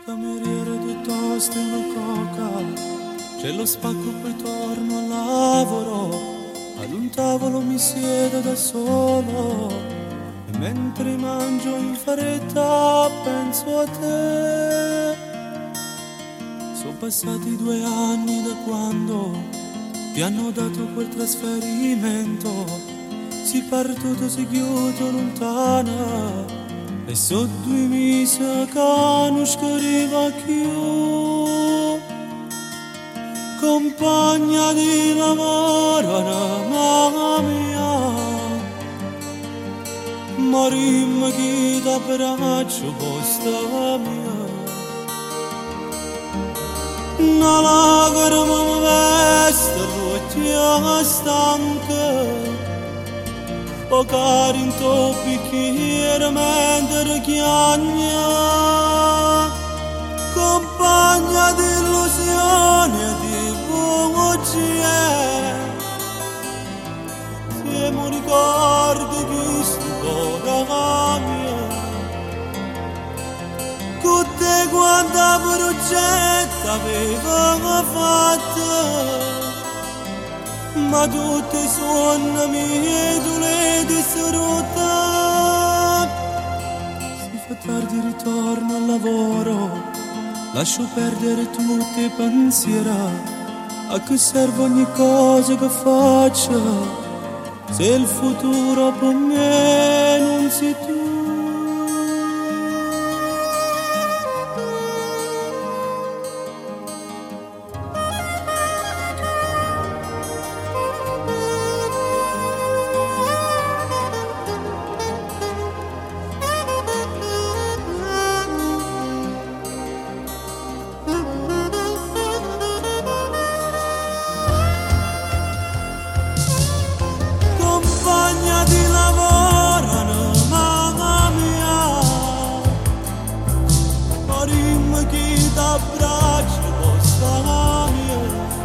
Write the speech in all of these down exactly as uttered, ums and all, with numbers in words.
Cameriere di toast e una coca, c'è lo spacco poi torno al lavoro, ad un tavolo mi siedo da solo e mentre mangio in fretta penso a te. Sono passati due anni da quando ti hanno dato quel trasferimento, si partuto, si chiude lontana e so due mesi che non scriva più. Compagna di lavoro, mamma mia, morimmo chi t'abbraccio posta mia. Una lacrima mi veste rotta stanca, o cari in tuo bicchiere mentre chiagna, compagna di illusione e di bugie, siamo ricordi di storia mia, con te quanta progetta aveva fatto, ma tutti i suoni miei tu le distrutta. Si fa tardi, ritorno al lavoro, lascio perdere tutti i pensieri, a che serve ogni cosa che faccio se il futuro per me non sei tu. Di lavoro, mamma mia, morimmo chi t'abbraccia posta mia.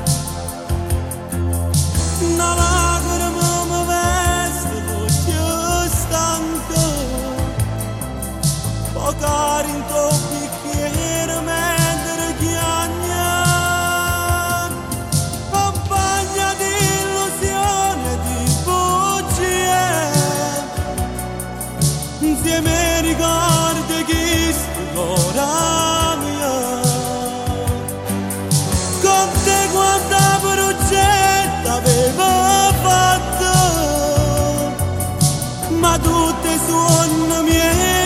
Una lacrima mi veste voce stanca, o cari in tuo bicchiere mentre chiagna, compagna di illusione di insieme ricordi chi storia mia, con te quanta progetta aveva fatto, ma tutte i suoni miei